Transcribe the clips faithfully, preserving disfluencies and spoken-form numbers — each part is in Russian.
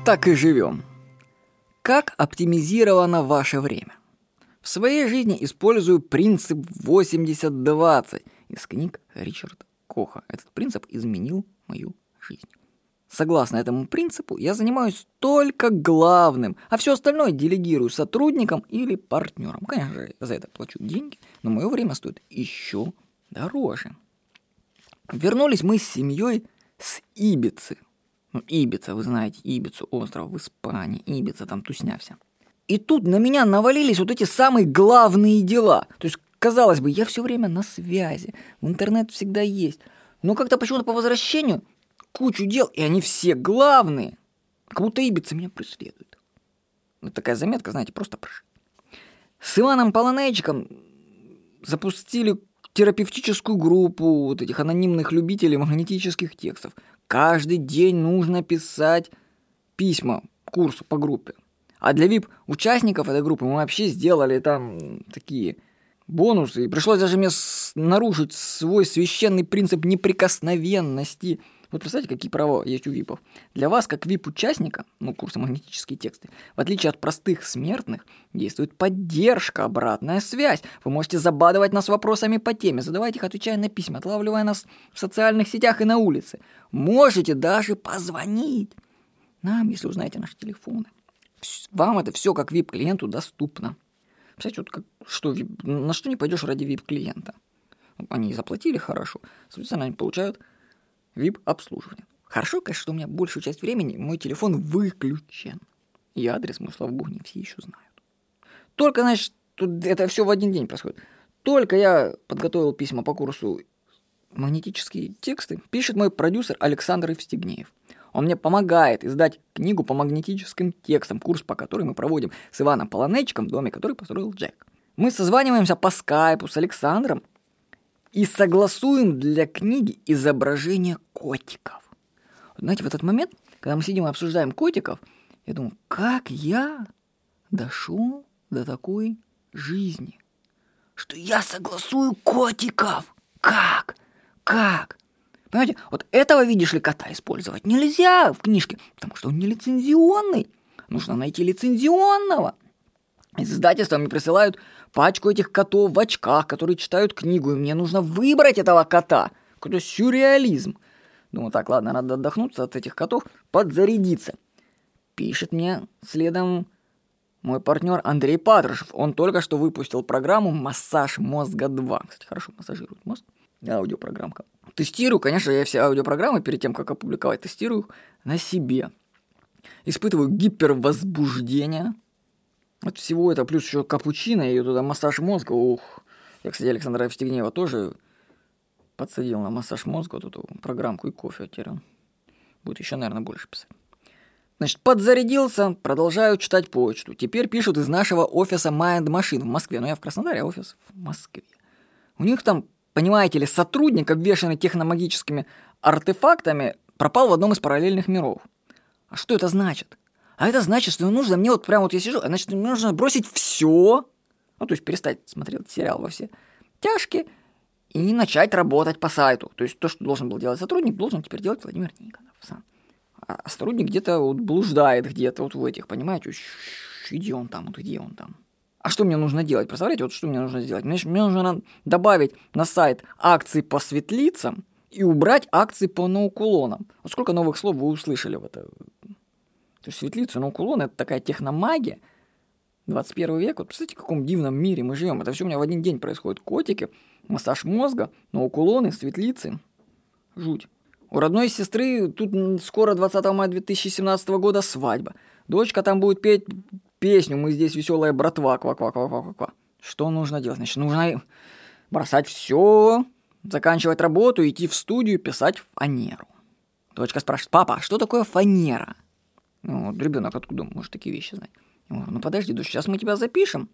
Так и живем. Как оптимизировано ваше время? В своей жизни использую принцип восемьдесят двадцать из книг Ричарда Коха. Этот принцип изменил мою жизнь. Согласно этому принципу, я занимаюсь только главным, а все остальное делегирую сотрудникам или партнерам. Конечно же, за это плачу деньги, но мое время стоит еще дороже. Вернулись мы с семьей с Ибицы. Ну, Ибица, вы знаете, Ибицу, остров в Испании, Ибица, там тусня вся. И тут на меня навалились вот эти самые главные дела. То есть, казалось бы, я все время на связи, в интернет всегда есть. Но как-то почему-то по возвращению кучу дел, и они все главные. Как будто Ибица меня преследует. Вот такая заметка, знаете, просто прошу. С Иваном Полонейчиком запустили терапевтическую группу вот этих анонимных любителей магнетических текстов. Каждый день нужно писать письма курсу по группе. А для ви ай пи-участников этой группы мы вообще сделали там такие бонусы. И пришлось даже мне нарушить свой священный принцип неприкосновенности. Вот представьте, какие права есть у випов. Для вас, как ви ай пи-участника, ну, курса «Магнетические тексты», в отличие от простых смертных, действует поддержка, обратная связь. Вы можете забадывать нас вопросами по теме, задавать их, отвечая на письма, отлавливая нас в социальных сетях и на улице. Можете даже позвонить нам, если узнаете наши телефоны. Вам это все как ви ай пи-клиенту доступно. Представляете, вот как, что, на что не пойдешь ради ви ай пи-клиента? Они заплатили хорошо, соответственно, они получают ви ай пи-обслуживание. Хорошо, конечно, что у меня большую часть времени мой телефон выключен. И адрес мой, слава богу, не все еще знают. Только, значит, тут это все в один день происходит. Только я подготовил письма по курсу «Магнетические тексты», пишет мой продюсер Александр Евстигнеев. Он мне помогает издать книгу по магнетическим текстам, курс по которой мы проводим с Иваном Полонейчиком в доме, который построил Джек. Мы созваниваемся по скайпу с Александром и согласуем для книги изображение котиков. Вот, знаете, в этот момент, когда мы сидим и обсуждаем котиков, я думаю, как я дошел до такой жизни, что я согласую котиков. Как? Как? Понимаете, вот этого, видишь ли, кота использовать нельзя в книжке, потому что он не лицензионный. Нужно найти лицензионного. Из издательства мне присылают пачку этих котов в очках, которые читают книгу, и мне нужно выбрать этого кота. Какой-то сюрреализм. Думаю, так, ладно, надо отдохнуть от этих котов, подзарядиться. Пишет мне следом мой партнер Андрей Патрушев. Он только что выпустил программу «Массаж мозга два». Кстати, хорошо массажирует мозг. Аудиопрограммка. Тестирую, конечно, я все аудиопрограммы перед тем, как опубликовать, тестирую на себе. Испытываю гипервозбуждение от всего этого, плюс еще капучино и туда массаж мозга. Ух, я, кстати, Александра Евстигнеева тоже подсадил на массаж мозга вот эту программку и кофе. Теперь он будет еще, наверное, больше писать. Значит, подзарядился, продолжаю читать почту. Теперь пишут из нашего офиса Mind Machine в Москве. Но я в Краснодаре, а офис в Москве. У них там, понимаете ли, сотрудник, обвешанный техномагическими артефактами, пропал в одном из параллельных миров. А что это значит? А это значит, что нужно мне вот прямо вот я сижу, значит, мне нужно бросить все, ну, то есть перестать смотреть сериал во все тяжкие и не начать работать по сайту. То есть то, что должен был делать сотрудник, должен теперь делать Владимир Никонов сам. А сотрудник где-то вот блуждает где-то вот в этих, понимаете, где он там, вот где он там. А что мне нужно делать? Представляете, вот что мне нужно сделать? Мне, мне нужно добавить на сайт акции по светлицам и убрать акции по наукулонам. Вот сколько новых слов вы услышали в это? То есть светлицы, наукулон — это такая техномагия двадцать первого века. Вот представляете, в каком дивном мире мы живем. Это все у меня в один день происходит. Котики, массаж мозга, наукулоны, светлицы. Жуть. У родной сестры тут скоро двадцатого мая две тысячи семнадцатого года свадьба. Дочка там будет петь песню «Мы здесь веселая братва». Ква-ква-ква-ква-ква. Что нужно делать? Значит, нужно бросать все, заканчивать работу, идти в студию, писать фанеру. Дочка спрашивает: папа, что такое фанера? Ну, вот ребенок откуда может такие вещи знать? Я говорю: ну подожди, дочь, сейчас мы тебя запишем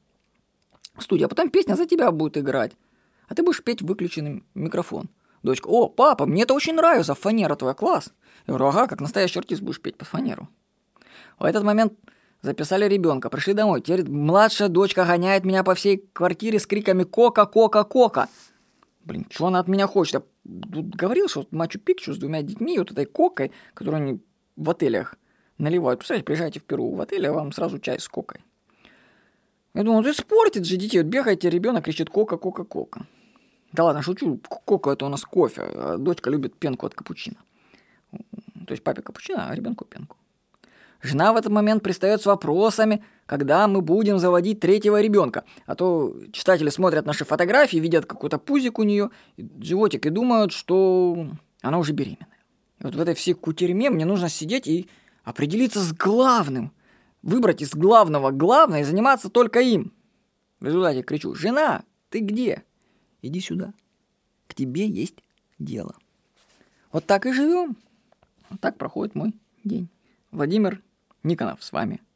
в студию, а потом песня за тебя будет играть. А ты будешь петь выключенный микрофон. Дочка: о, папа, мне это очень нравится, фанера твоя, класс. Я говорю: ага, как настоящий артист будешь петь под фанеру. В этот момент записали ребенка, пришли домой. Теперь младшая дочка гоняет меня по всей квартире с криками «Кока, Кока, Кока». Блин, что она от меня хочет? Я тут говорил, что Мачу-Пикчу с двумя детьми, вот этой Кокой, которую они в отелях наливают. Представляете, приезжаете в Перу в отель, а вам сразу чай с кокой. Я думал, это испортит же детей. Вот бегаете, ребенок кричит кока, кока, кока. Да ладно, шучу, кока это у нас кофе, а дочка любит пенку от капучино. То есть папе капучино, а ребенку пенку. Жена в этот момент пристает с вопросами, когда мы будем заводить третьего ребенка. А то читатели смотрят наши фотографии, видят какой-то пузик у нее, животик, и думают, что она уже беременная. И вот в этой всей кутерьме мне нужно сидеть и определиться с главным. Выбрать из главного главное и заниматься только им. В результате кричу: «Жена, ты где? Иди сюда. К тебе есть дело». Вот так и живем. Вот так проходит мой день. Владимир Никонов с вами.